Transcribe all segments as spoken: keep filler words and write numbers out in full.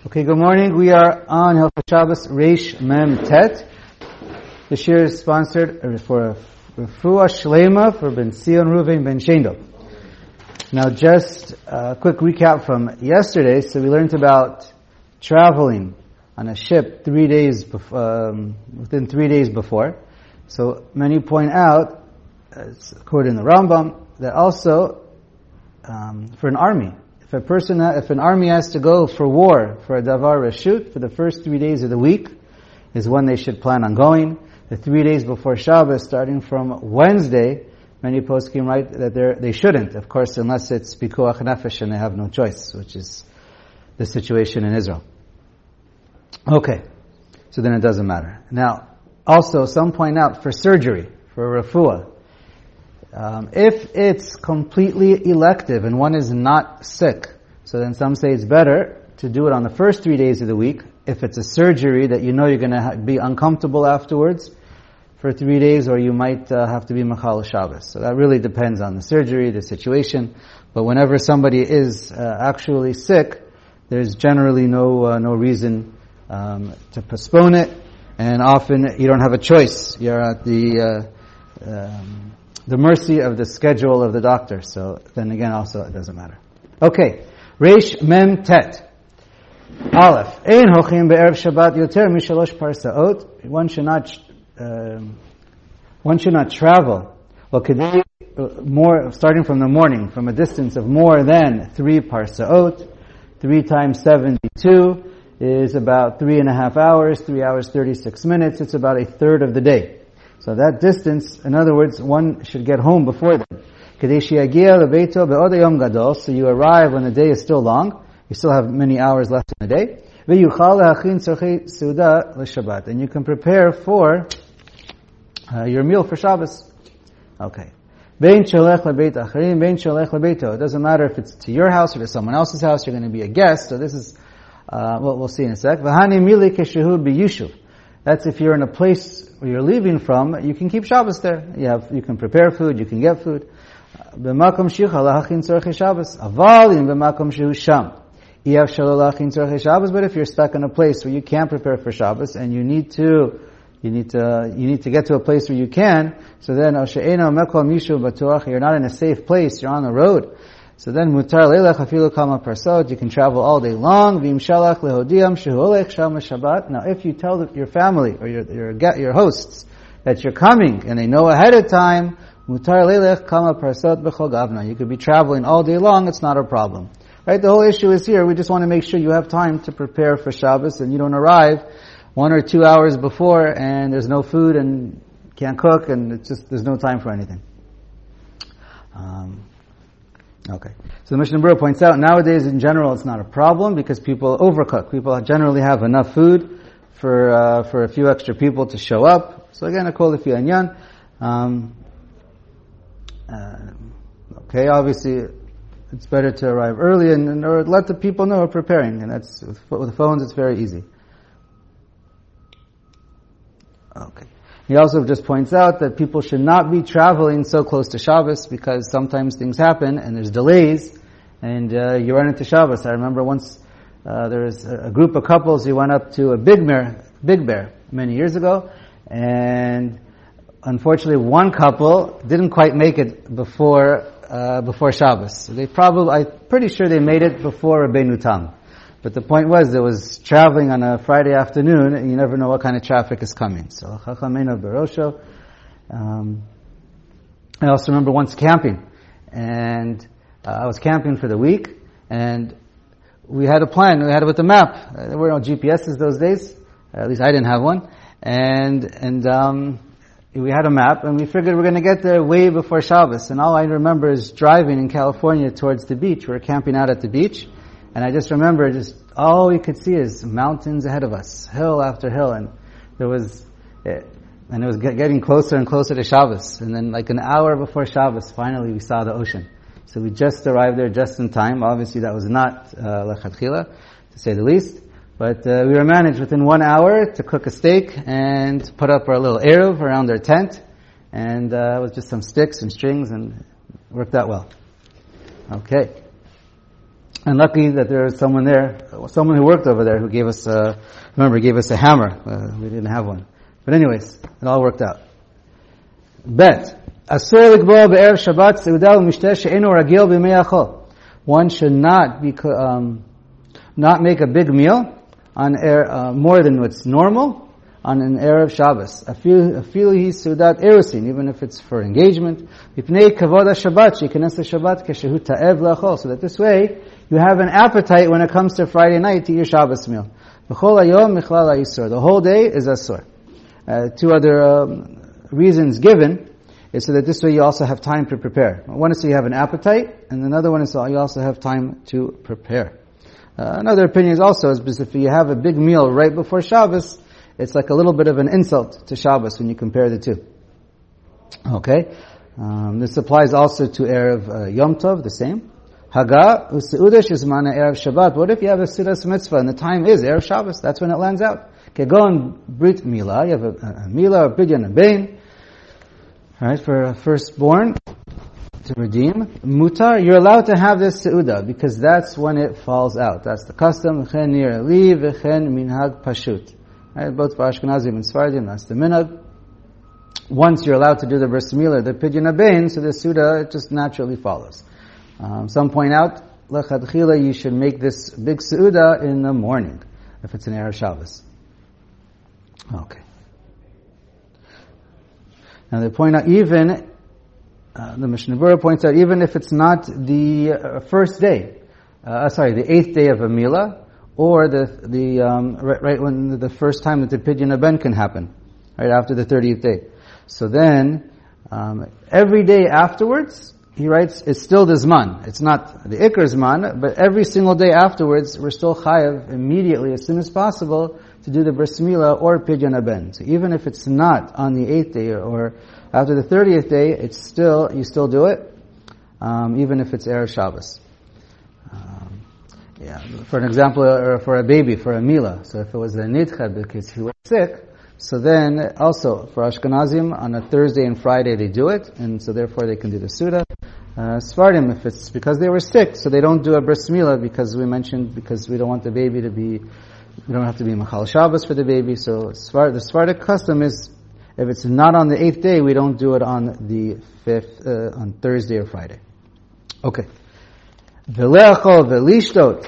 Okay, good morning. We are on Hilchot Shabbos Reish Mem Tet. The shir is sponsored for Refuah Shlema for Ben Sion Ruven Ben Shendel. Now, just a quick recap from yesterday. So we learned about traveling on a ship three days before, um, within three days before. So many point out, as according to the Rambam, that also um, for an army. If a person, if an army has to go for war, for a davar reshut, for the first three days of the week, is when they should plan on going. The three days before Shabbos, starting from Wednesday, many poskim write that they they shouldn't, of course, unless it's pikuach nefesh and they have no choice, which is the situation in Israel. Okay, so then it doesn't matter. Now, also, some point out for surgery, for refuah, Um, if it's completely elective and one is not sick, so then some say it's better to do it on the first three days of the week. If it's a surgery that you know you're going to ha- be uncomfortable afterwards for three days, or you might uh, have to be Machal Shabbos. So that really depends on the surgery, the situation. But whenever somebody is uh, actually sick, there's generally no uh, no reason um, to postpone it, and often you don't have a choice. You're at the uh, um, the mercy of the schedule of the doctor. So then again, also it doesn't matter. Okay, Reish Mem Tet. Aleph. Ein hochim be'erev Shabbat yoter mishalosh parsaot. One should not, um, one should not travel. Well, could they, more, starting from the morning, from a distance of more than three parsaot. Three times seventy-two is about three and a half hours. Three hours thirty-six minutes. It's about a third of the day. So that distance, in other words, one should get home before then. So you arrive when the day is still long. You still have many hours left in the day. And you can prepare for uh, your meal for Shabbos. Okay. It doesn't matter if it's to your house or to someone else's house. You're going to be a guest. So this is, uh, well, we'll see in a sec. That's if you're in a place where you're leaving from, you can keep Shabbos there. You have, you can prepare food, you can get food. B'makom shicha la'achin tzorchei Shabbos. Aval in b'makom shehu sham. Iyav shelo la'achin tzorchei Shabbos. But if you're stuck in a place where you can't prepare for Shabbos and you need to, you need to, you need to get to a place where you can, so then, o she'eno mekol mishu b'tuach, you're not in a safe place, you're on the road. So then, mutar leilech afilu kama parsot, you can travel all day long. V'im shalach lehodiam shehu olech sham Shabbat. Now, if you tell your family or your your your hosts that you're coming and they know ahead of time, mutar leilech kama parsot b'chol gavna. You could be traveling all day long; it's not a problem, right? The whole issue is here. We just want to make sure you have time to prepare for Shabbos and you don't arrive one or two hours before and there's no food and can't cook and it's just there's no time for anything. Um, Okay. So the Mishnah Berurah points out, nowadays in general it's not a problem because people overcook. People generally have enough food for uh, for a few extra people to show up. So again, a kol lefi anyan. Um uh, Okay, obviously it's better to arrive early and, and or let the people know we're preparing. And that's, with, with phones it's very easy. Okay. He also just points out that people should not be traveling so close to Shabbos because sometimes things happen and there's delays and uh, you run into Shabbos. I remember once uh, there was a group of couples who went up to a Big Bear, Big Bear many years ago, and unfortunately one couple didn't quite make it before uh, before Shabbos. So they probably, I'm pretty sure they made it before Rabbeinu Tam. But the point was, there was traveling on a Friday afternoon, and you never know what kind of traffic is coming. So, Chachamenu Barosho. Um, I also remember once camping, and uh, I was camping for the week, and we had a plan. We had it with a map. There were no G P S's those days. At least I didn't have one. And and um, we had a map, and we figured we're going to get there way before Shabbos. And all I remember is driving in California towards the beach. We were camping out at the beach. And I just remember, just all we could see is mountains ahead of us, hill after hill, and there was, and it was getting closer and closer to Shabbos. And then, like an hour before Shabbos, finally we saw the ocean. So we just arrived there just in time. Obviously, that was not lechatchila, to say the least. But uh, we were managed within one hour to cook a steak and put up our little eruv around our tent, and uh, with just some sticks and strings, and it worked out well. Okay. And lucky that there was someone there, someone who worked over there who gave us, uh, remember, gave us a hammer. Uh, we didn't have one. But anyways, it all worked out. Bet. Asur likboa be'erev Shabbat seudah u'mishteh she'enu ragil b'yemei achol. One should not be, um, not make a big meal on air, uh, more than what's normal on an Erev Shabbos. Afilu hi seudat erusin, even if it's for engagement. Mipnei kavod ha-Shabbat, she'yikanes ha-Shabbat keshehu ta'ev la'achol. So that this way, you have an appetite when it comes to Friday night to eat your Shabbos meal. B'chol hayom michlal ha'isur. The whole day is asur. Uh, two other um, reasons given is so that this way you also have time to prepare. One is so you have an appetite, and another one is so you also have time to prepare. Uh, another opinion is also is because if you have a big meal right before Shabbos, it's like a little bit of an insult to Shabbos when you compare the two. Okay? Um, this applies also to Erev uh, Yom Tov, the same. Haga, u'seudah shezmana Erev Shabbat. What if you have a Seudas Mitzvah and the time is Erev Shabbos? That's when it lands out. Kegon Brit Milah, you have a, a, a Milah, or Pidyon, a Bain. Right, for a firstborn to redeem. Mutar, you're allowed to have this Seudah because that's when it falls out. That's the custom. V'chen nir li, v'chen minhag pashut. Right, both for Ashkenazim and Sfardim, that's the minhag. Once you're allowed to do the bris milah, the pidyon abein, so the Seudah, it just naturally follows. Um, some point out, lechadchila, you should make this big Seudah in the morning, if it's an Erev Shabbos. Okay. Now they point out even, uh, the Mishnah Berurah points out, even if it's not the uh, first day, uh, sorry, the eighth day of a milah, or the the um, right, right when the first time that the pidyon haben can happen, right after the thirtieth day. So then, um, every day afterwards, he writes, it's still the zman. It's not the ikar zman, but every single day afterwards, we're still chayav immediately, as soon as possible, to do the bris milah or pidyon haben. So even if it's not on the eighth day or, or after the thirtieth day, it's still, you still do it, um, even if it's Erev Shabbos. Um, yeah, for an example, or for a baby, for a milah. So if it was a nidcha because he was sick, so then also for Ashkenazim on a Thursday and Friday they do it, and so therefore they can do the Seudah. Uh, Sfardim, if it's because they were sick, so they don't do a bris milah because we mentioned because we don't want the baby to be, we don't have to be Machal Shabbos for the baby. So Sfar, the Sephardic custom is, if it's not on the eighth day, we don't do it on the fifth, uh, on Thursday or Friday. Okay. V'leachol v'lishtot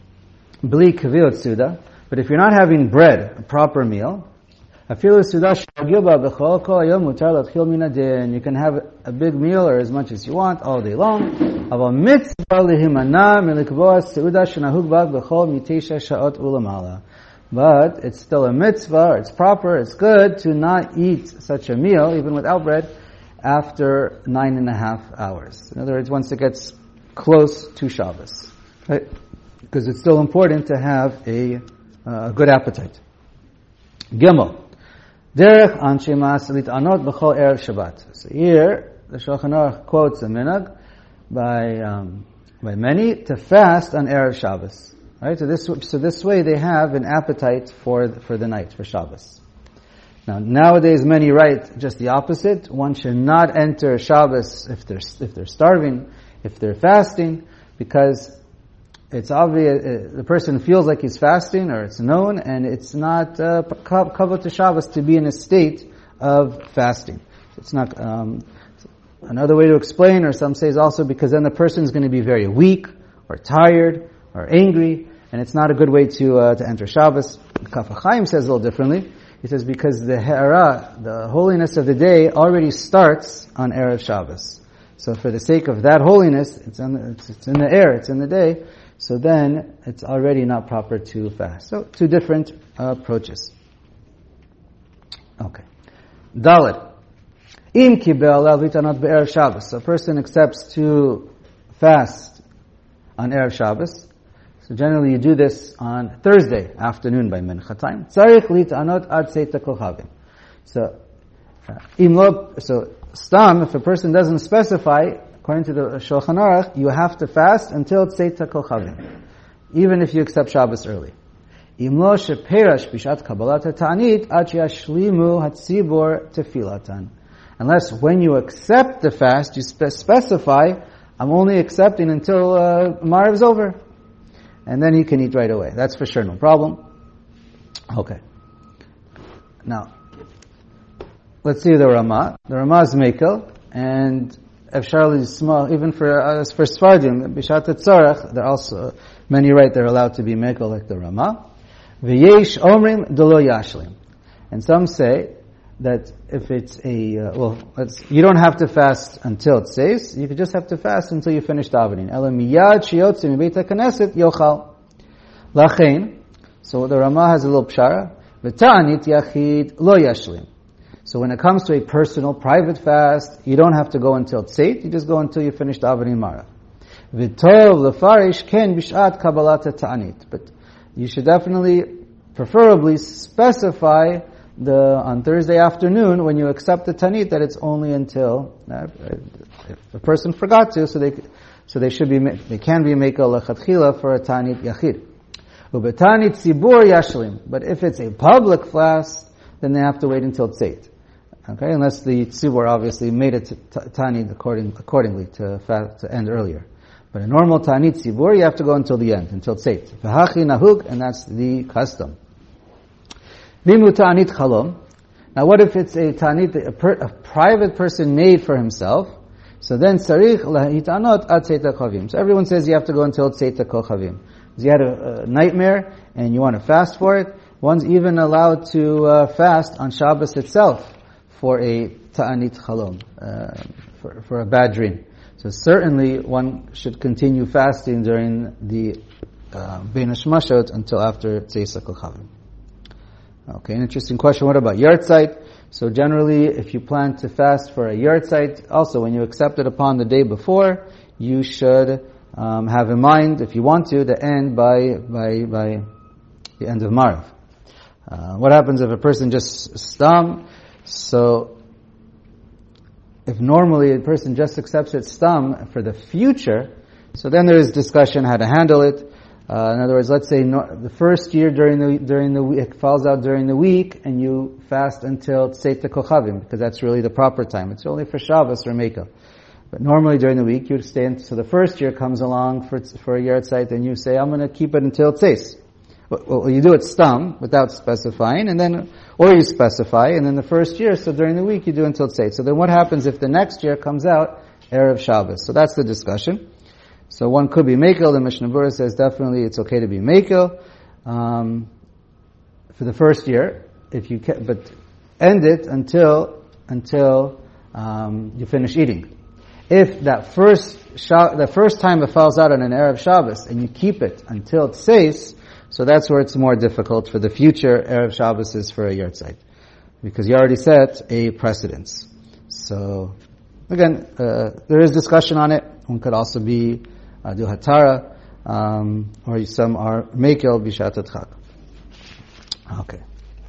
bli kaviot Seudah. But if you're not having bread, a proper meal, afilu Seudah shagil ba b'chol kol hayom mutar latchil min hadin. You can have a big meal or as much as you want all day long. Aval mitzvah lehimana milikvoa Seudah shenahug ba b'chol mitesha sha'ot ulamala. But it's still a mitzvah, it's proper, it's good to not eat such a meal, even without bread, after nine and a half hours. In other words, once it gets close to Shabbos. Right? Because it's still important to have a uh, good appetite. Gimel. Derech anshe ma'asalit anot b'chol erev Shabbat. So here, the Shulchan Aruch quotes a minhag by, um, by many to fast on erev Shabbos. Right, so this so this way they have an appetite for for the night, for Shabbos. Now nowadays many write just the opposite. One should not enter Shabbos if they're if they're starving, if they're fasting, because it's obvious uh, the person feels like he's fasting, or it's known, and it's not uh, kavod to Shabbos to be in a state of fasting. It's not. Um, another way to explain, or some say, is also because then the person is going to be very weak or tired or angry, and it's not a good way to uh, to enter Shabbos. Kaf HaChaim says a little differently. He says because the hera, the holiness of the day, already starts on Erev Shabbos. So for the sake of that holiness, it's in the, it's, it's in the air, it's in the day, so then it's already not proper to fast. So two different uh, approaches. Okay. Dalet. Im kibel al vitanot be'erev Shabbos. So a person accepts to fast on Erev Shabbos. So generally you do this on Thursday afternoon by mincha time. Tzarich lit'anot ad seita kochavim. So, imlo, so stam, if a person doesn't specify, according to the Shulchan Aruch, you have to fast until seita kochavim, even if you accept Shabbos early. Imlo sheperash bishat kabbalat ha'ta'anit ad yashlimu hatzibor tefilatan. Unless when you accept the fast, you spe- specify, I'm only accepting until uh, Mariv's over. and then he can eat right away. That's for sure, no problem. Okay. Now, let's see the Ramah. The Ramah is Mekel, and Efshar L'Yisma, even for us, for Sfardim, Bishat Tzarech, they're also, many write they're allowed to be Mekel like the Ramah. V'yesh Omrim Delo Yashlim. And some say that if it's a, uh, well, let's, you don't have to fast until it says, you could just have to fast until you finish davening. Ela miyad sheyotze mibeit HaKnesset yochal. Lachein, so the Ramah has a little pshara, v'ta'anit yachid lo yashlim. So when it comes to a personal, private fast, you don't have to go until tzeit, you just go until you finish davening marav. V'tov lefarish ken bishat kabbalat ta'anit. But you should definitely, preferably specify the on Thursday afternoon when you accept the tanit that it's only until uh, if the person forgot to, so they so they should be they can be mekel lechatchila for a tanit yachid. Ubetanit tzibur yashlim, but if it's a public fast, then they have to wait until tzeit. Okay, unless the tzibur obviously made it t- tanit according accordingly to fast, to end earlier. But a normal tanit tzibur, you have to go until the end, until tzeit. V'hachi nahug, and that's the custom. Bimu ta'anit chalom. Now what if it's a ta'anit a, per, a private person made for himself? So then tzarich lahitanot ad tzeit kochavim. So everyone says you have to go until tzeit kochavim. Because you had a, a nightmare and you want to fast for it. One's even allowed to uh, fast on Shabbos itself for a ta'anit chalom, uh, for, for a bad dream. So certainly one should continue fasting during the uh, Bein Hashmashot until after tzeit kochavim. Okay, an interesting question. What about Yartzeit? So generally, if you plan to fast for a Yartzeit, also when you accept it upon the day before, you should um, have in mind, if you want to, the end by by by the end of Marav. Uh, what happens if a person just stam? So, if normally a person just accepts it stam for the future, so then there is discussion how to handle it. Uh, in other words, let's say no, the first year during the during the week, it falls out during the week, and you fast until Tzeit Kochavim, because that's really the proper time. It's only for Shabbos or Mekel. But normally during the week, you'd stay until so the first year comes along for for a Yartzeit, and you say, I'm going to keep it until Tzeit. Well, you do it stam, without specifying, and then, or you specify, and then the first year, so during the week, you do until Tzeit. So then what happens if the next year comes out Erev Shabbos? So that's the discussion. So one could be Mekel. The Mishnah Berurah says definitely it's okay to be Mekel um, for the first year, if you can, but end it until until um, you finish eating. If that first the first time it falls out on an Erev Shabbos and you keep it until Tzeis, so that's where it's more difficult for the future Erev Shabbos is for a Yartzeit, because you already set a precedence. So again, uh, there is discussion on it. One could also be Uh, do hatara, um, or some are mekel bishat adchak. Okay.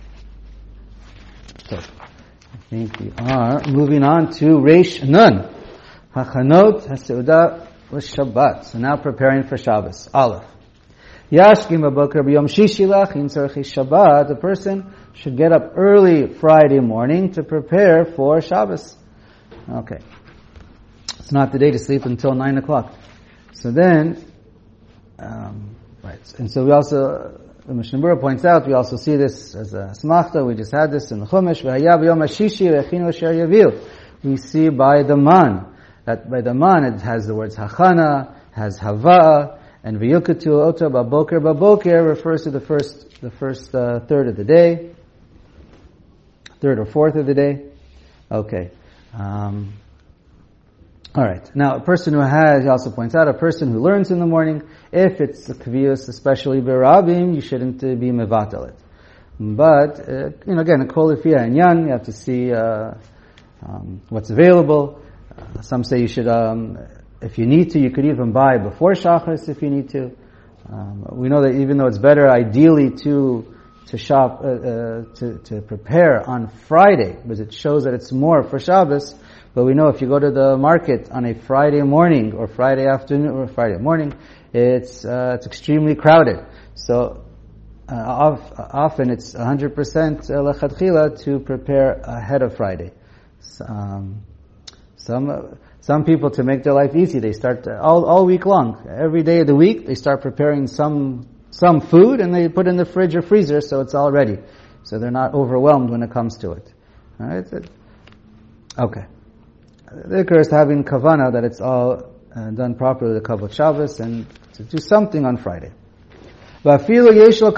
So, I think we are moving on to Reish Nun. Hachanot haseuda l'Shabbat. So now preparing for Shabbos. Aleph. Yashkim b'boker b'yom shishi lachin tzarech Shabbat. The person should get up early Friday morning to prepare for Shabbos. Okay. It's not the day to sleep until nine o'clock. So then, um, right, and so we also, the Mishnah Berurah points out, we also see this as a smachta, we just had this in the Chumash, v'haya b'yom hashishi v'echinu asher yavil. We see by the man, that by the man it has the words hachana, has hava'a, and v'yukatu oto b'boker b'boker refers to the first, the first uh, third of the day, third or fourth of the day. Okay. Um, All right. Now, a person who has, he also points out, a person who learns in the morning, if it's a kvius, especially berabim, you shouldn't uh, be mevatel it. But, uh, you know, again, a kolifia and yan, you have to see uh, um, what's available. Uh, some say you should, um, if you need to, you could even buy before shachris if you need to. Um, we know that even though it's better, ideally, to to shop, uh, uh, to to prepare on Friday, because it shows that it's more for Shabbos. But we know if you go to the market on a Friday morning or Friday afternoon or Friday morning, it's uh, it's extremely crowded. So uh, often it's one hundred percent lechatchila to prepare ahead of Friday. So, um, some Some people, to make their life easy, they start to, all all week long, every day of the week, they start preparing some some food and they put it in the fridge or freezer so it's all ready, so they're not overwhelmed when it comes to it. All right? Okay. The dhikr is having kavana that it's all uh, done properly, the Kavod Shabbos, and to do something on Friday. Even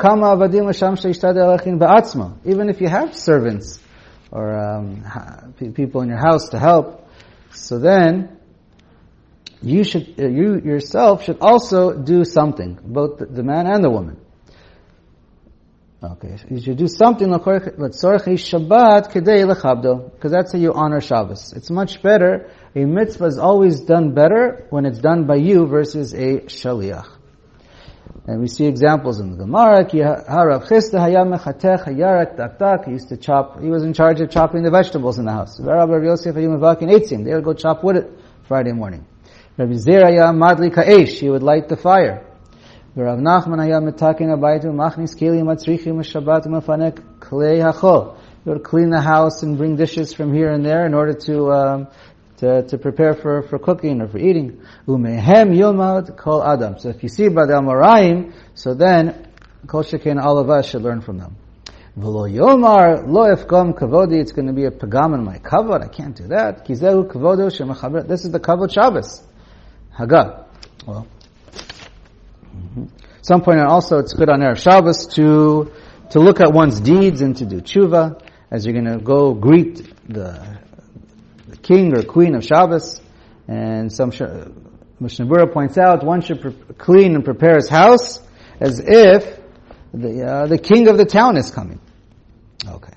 if you have servants or um, people in your house to help, so then you should, uh, you yourself should also do something, both the, the man and the woman. Okay, so you should do something Shabbat kedei lechabdo, because that's how you honor Shabbos. It's much better. A mitzvah is always done better when it's done by you versus a shaliach. And we see examples in the Gemara. Harav Chisda hayam mechatech hayarak tak. He used to chop. He was in charge of chopping the vegetables in the house. Rabbi Yosef hayam mevakin eitzim. They would go chop wood Friday morning. Rabbi Zer hayam madli ka'esh. He would light the fire. Rav Nachman hayam metakin abaytu machnis kelim atzrichim Shabbat umefanek klei hachol. He would clean the house and bring dishes from here and there in order to um, to, to prepare for, for cooking or for eating. Umehem yomad kol adam. So if you see by the Amoraim, so then kol sheken all of us should learn from them. V'lo yomar lo efkom kavodi. It's going to be a pagam in my kavod. I can't do that. Kizehu kavodo shemachaber. This is the Kavod Shabbos. Haga. Well, mm-hmm. Some point out also it's good on Erev Shabbos to to look at one's deeds and to do tshuva as you're going to go greet the king or queen of Shabbos. And some Mishnah Berurah points out one should pre- clean and prepare his house as if the uh, the king of the town is coming. Okay.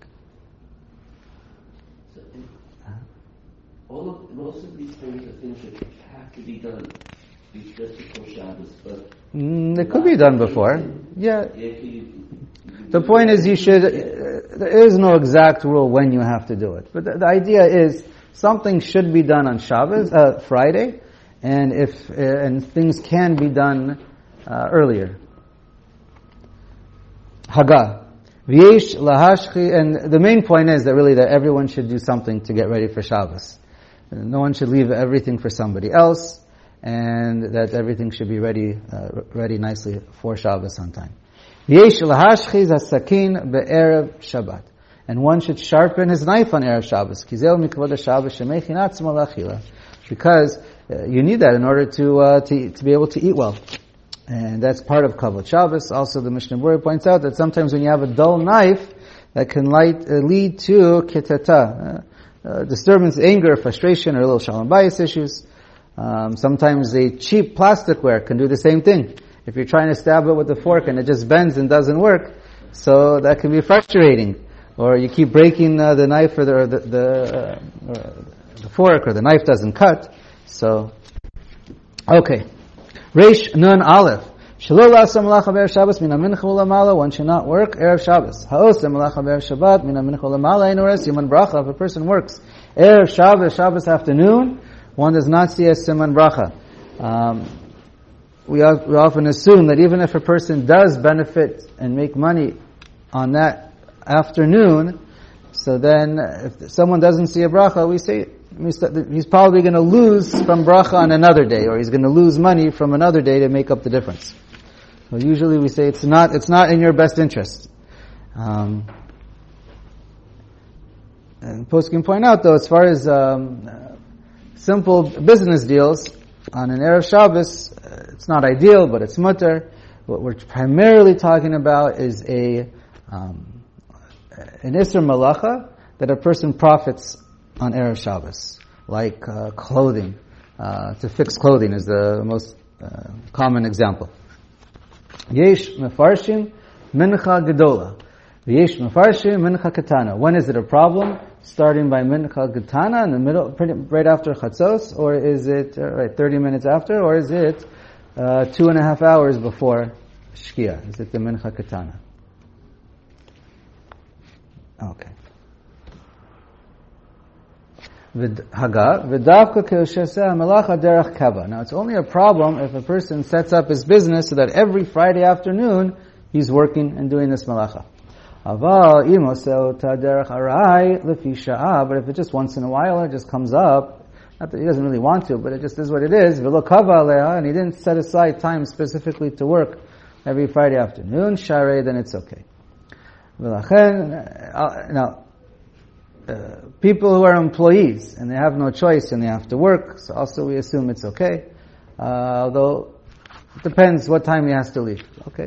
So, all of most of these things are things that have to be done just before Shabbos, but mm, it could be done before. Yeah. The point is, you should. Uh, there is no exact rule when you have to do it, but the, the idea is something should be done on Shabbos, uh, Friday, and if uh, and things can be done uh, earlier. Haga, v'yesh lahashchi, and the main point is that really that everyone should do something to get ready for Shabbos. No one should leave everything for somebody else, and that everything should be ready, uh, ready nicely for Shabbos on time. V'yesh lahashchi zasakin be'erev Shabbat. And one should sharpen his knife on Erev Shabbos. Because uh, you need that in order to, uh, to to be able to eat well. And that's part of Kavod Shabbos. Also, the Mishnah Berurah points out that sometimes when you have a dull knife, that can light, uh, lead to ketata, uh, uh, disturbance, anger, frustration, or little shalom bayis issues. Um, sometimes a cheap plasticware can do the same thing. If you're trying to stab it with a fork and it just bends and doesn't work, so that can be frustrating. Or you keep breaking uh, the knife or the or the, the, uh, or the fork, or the knife doesn't cut. So, okay. Reish Nun Aleph. Shelo la'asa malacha b'erev Shabbos min ha-mincha u'lamala. One should not work Erev Shabbos. Ha'oseh malacha b'erev Shabbat min ha-mincha u'lamala. Ein ores siman bracha. If a person works Erev Shabbos, Shabbos afternoon, one does not see a siman bracha. Um, we, we often assume that even if a person does benefit and make money on that afternoon, so then if someone doesn't see a bracha, we say he's probably going to lose from bracha on another day, or he's going to lose money from another day to make up the difference. So usually we say it's not it's not in your best interest. Um, and Poskim point out though, as far as um, uh, simple business deals on an Erev Shabbos, uh, it's not ideal, but it's mutter. What we're primarily talking about is a um, an Isser Malacha that a person profits on Erev Shabbos, like uh, clothing. Uh, to fix clothing is the most uh, common example. Yesh mefarshim mincha gedola. Yesh mefarshim mincha katana. When is it a problem? Starting by mincha katana in the middle, pretty, right after chatzos, or is it uh, right thirty minutes after, or is it uh, two and a half hours before shkia? Is it the mincha katana? Okay. Haga v'davka ke'ushaseh melacha derech kava. Now it's only a problem if a person sets up his business so that every Friday afternoon he's working and doing this melacha. Aval imoseh ota derech arai lefi sha'ah. But if it just once in a while it just comes up, Not that he doesn't really want to, but it just is what it is. V'lo kava aleha, and he didn't set aside time specifically to work every Friday afternoon. Sharei, then it's okay. V'lachen, now, uh, people who are employees and they have no choice and they have to work, so also we assume it's okay. Uh, although it depends what time he has to leave. Okay.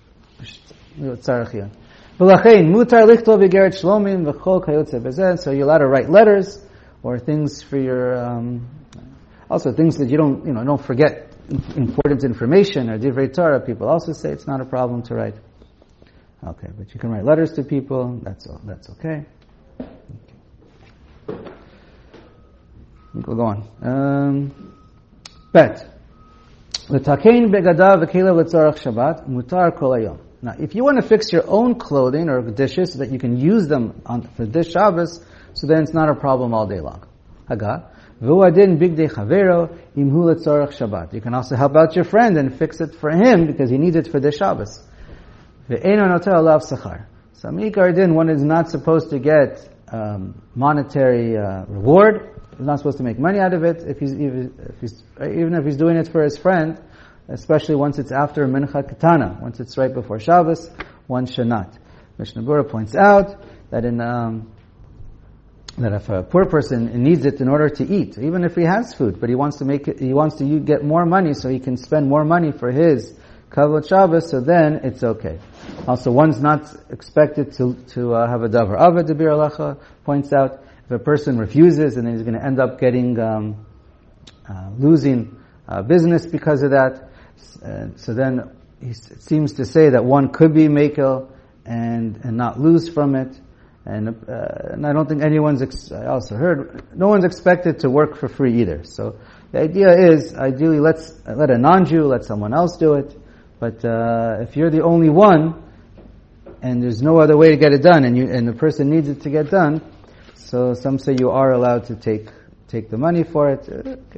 V'lachen mutar lichtov igeret shlomim v'chol kayotze bezen. So you're allowed to write letters or things for your, um, also things that you don't, you know, don't forget important information or divrei Torah. People also say it's not a problem to write. Okay, but you can write letters to people. That's all. That's okay. okay. We'll go on. Um, bet. L'takein begadav v'kelev l'tzorach Shabbat mutar kol hayom. Now, if you want to fix your own clothing or dishes so that you can use them on, for this Shabbos, so then it's not a problem all day long. Haga. V'uadin bigdei chavero imhu l'tzorach Shabbat. You can also help out your friend and fix it for him because he needs it for this Shabbos. Ve'eno noter alav sachar. So mikar din, one is not supposed to get um, monetary uh, reward. He's not supposed to make money out of it. If he's, if he's even if he's doing it for his friend, especially once it's after mincha katana, once it's right before Shabbos, one should not. Mishnah Berurah points out that in um, that if a poor person needs it in order to eat, even if he has food, but he wants to make it, he wants to get more money so he can spend more money for his kavod Shabbos, so then it's okay. Also, one's not expected to to uh, have a davar avad. The Bir Halacha points out if a person refuses and then he's going to end up getting um, uh, losing uh, business because of that. Uh, so then he s- seems to say that one could be mekel and and not lose from it. And, uh, and I don't think anyone's, ex- I also heard, no one's expected to work for free either. So the idea is, ideally, let's let a non-Jew, let someone else do it. But uh, if you're the only one, and there's no other way to get it done, and you and the person needs it to get done, so some say you are allowed to take take the money for it.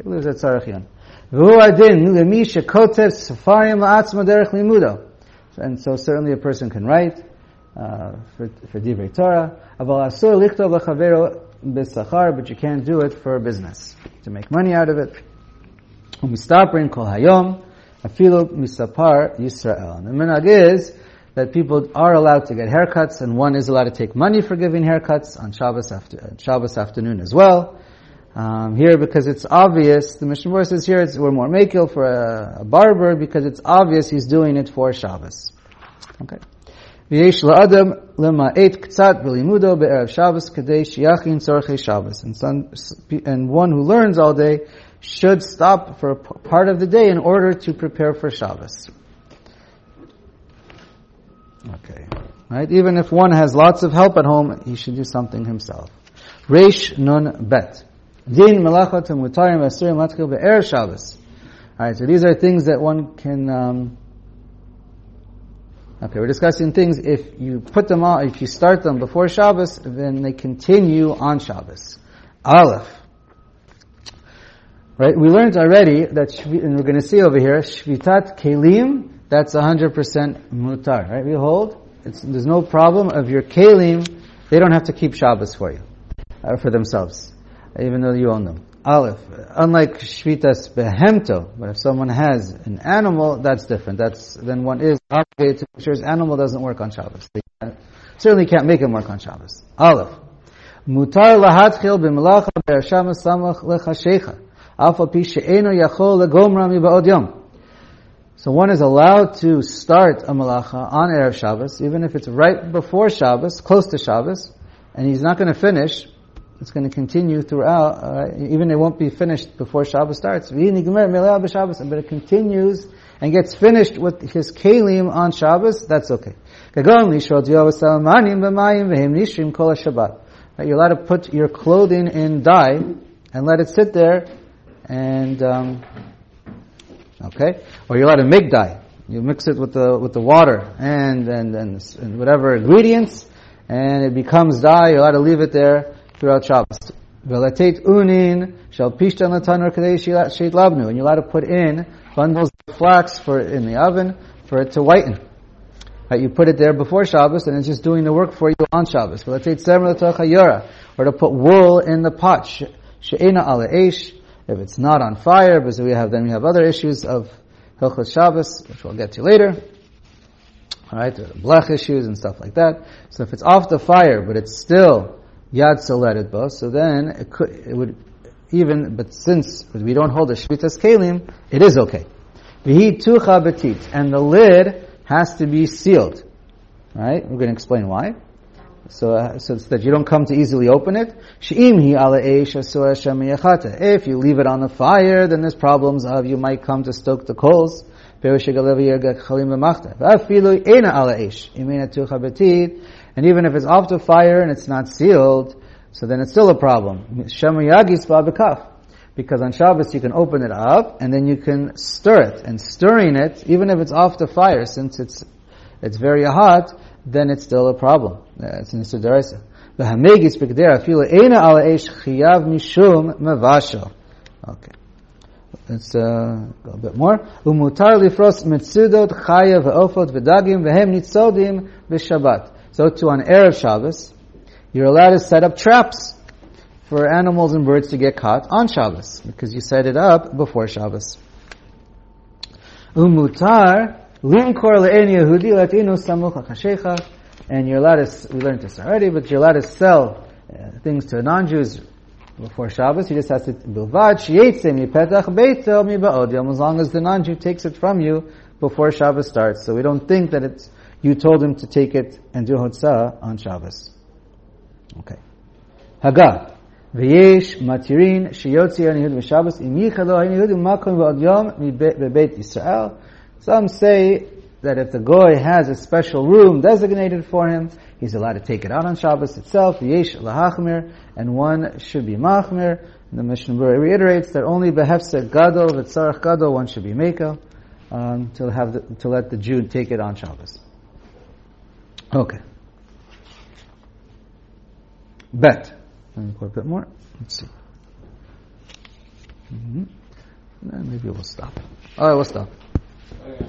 And so certainly a person can write uh, for for divrei Torah, but you can't do it for business, to make money out of it. Umistaprin kol hayom afilu misapar Yisrael. The minhag is that people are allowed to get haircuts, and one is allowed to take money for giving haircuts on Shabbos after Shabbos afternoon as well. Um, here, because it's obvious, the Mishnah Berurah says here it's, we're more makil for a, a barber because it's obvious he's doing it for Shabbos. Okay. V'yesh la'adam lema'et k'tzat b'limudo be'erev Shabbos kadei sheyachin tzorchei Shabbos. And some, and one who learns all day should stop for a part of the day in order to prepare for Shabbos. Okay. Right? Even if one has lots of help at home, he should do something himself. Reish nun bet. Din melachot mutarim asurim latchil be'erev Shabbos. Alright, so these are things that one can, um, okay, we're discussing things, if you put them on, if you start them before Shabbos, then they continue on Shabbos. Aleph. Right, we learned already that, and we're going to see over here, shvitat kelim, that's one hundred percent mutar, right? We hold, it's, there's no problem of your kelim, they don't have to keep Shabbos for you, uh, for themselves, even though you own them. Aleph. Unlike shvitas behemto, but if someone has an animal, that's different. That's, then one is obligated to make sure his animal doesn't work on Shabbos. They can't, certainly can't make him work on Shabbos. Aleph. Mutar lahatchil b'melacha be'ershama samach lechashecha. Alfa pi she'eno yachol legomra mi ba'od yom. So one is allowed to start a malacha on Erev Shabbos, even if it's right before Shabbos, close to Shabbos, and he's not going to finish. It's going to continue throughout, uh, even it won't be finished before Shabbos starts. But it continues and gets finished with his kelim on Shabbos, that's okay. Right, you're allowed to put your clothing in dye and let it sit there, and um, okay, or you're allowed to make dye. You mix it with the with the water and and and, and whatever ingredients, and it becomes dye. You're allowed to leave it there throughout Shabbos. Velatet unin shall pishtan latanur kadei sheit labnu, and you're allowed to put in bundles of flax for in the oven for it to whiten. Right, you put it there before Shabbos, and it's just doing the work for you on Shabbos. Velatet semer latoch hayora, or to put wool in the pot she'ena ala eish If it's not on fire, because we have, then we have other issues of Hilchos Shabbos, which we'll get to later. Alright, there are blech issues and stuff like that. So if it's off the fire, but it's still Yad Soledet Bo, so then it could, it would, even, but since we don't hold a Shvitas Kelim, it is okay. V'hi tucha betit, and the lid has to be sealed. Right? We're going to explain why. So, uh, so that you don't come to easily open it. She'imhi ala eish asur shamiyachata. If you leave it on the fire, then there's problems of you might come to stoke the coals. And even if it's off the fire and it's not sealed, so then it's still a problem. Because on Shabbos you can open it up and then you can stir it. And stirring it, even if it's off the fire, since it's it's very hot, then it's still a problem. It's in the Deraisa. Okay. Let's uh, go a bit more. Umutar lifros mitzudot chaya ve'ofot v'dagim vehem nitzodim b'Shabbat. So to on Erev Shabbos, you're allowed to set up traps for animals and birds to get caught on Shabbos, because you set it up before Shabbos. Umutar linkor le'en Yehudi latinu samuch l'chashecha, and you're allowed to, we learned this already, but you're allowed to sell uh, things to non-Jews before Shabbos. He just has to bilvad sheyetze mipetach beito miba'od yom, as long as the non-Jew takes it from you before Shabbos starts. So we don't think that it's you told him to take it and do hotzah on Shabbos. Okay. Haga v'yesh matirin sheyotzi an yehud v'Shabbos im yichalo an yehud u'makom v'od yom mibeit Yisrael. Some say that if the goy has a special room designated for him, he's allowed to take it out on Shabbos itself. Yesh lahachmir, and one should be machmir. The Mishnah Berurah reiterates that only behefsek gadol v'tzarach gadol one should be mekel, um, to have the, to let the Jew take it on Shabbos. Okay. Bet. Let me go a bit more. Let's see. Mm-hmm. Maybe we'll stop. All right, we'll stop.